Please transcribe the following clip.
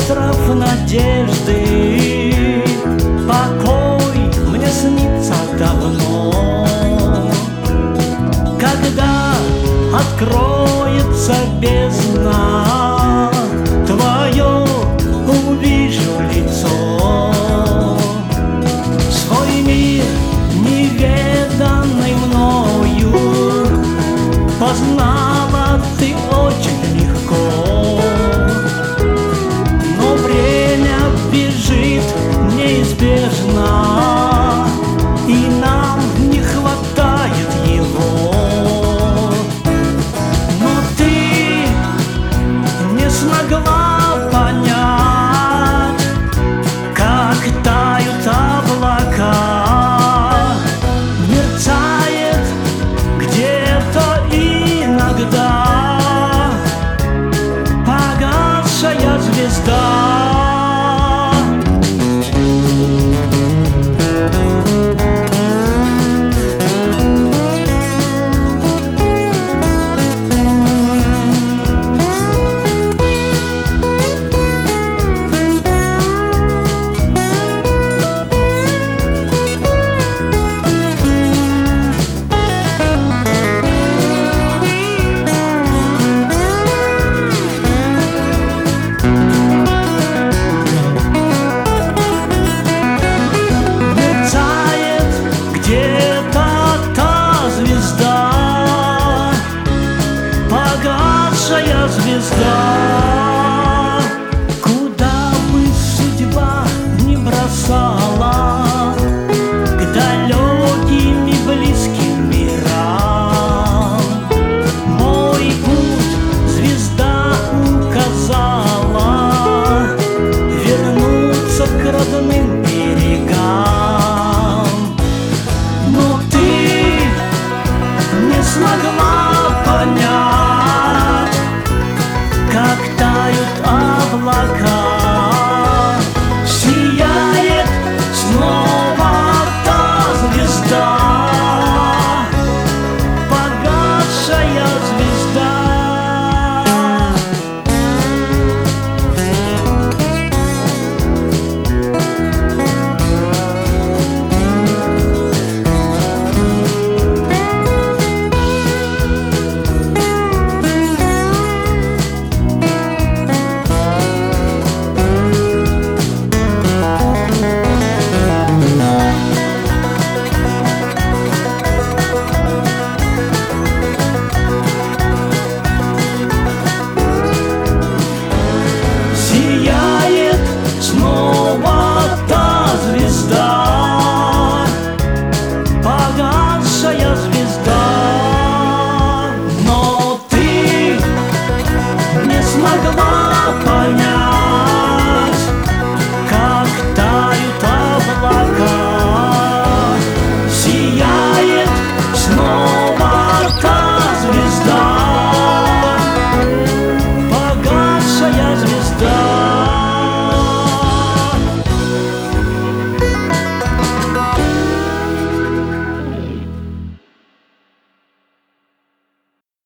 остров надежды, покой мне снится давно. Когда откроется бездна, твое увижу лицо. Свой мир, неведанный мною, познала ты очень легко. Но время бежит неизбежно, и нам не хватает его. Но ты не смогла понять, как тают облака. Мерцает где-то иногда погасшая звезда.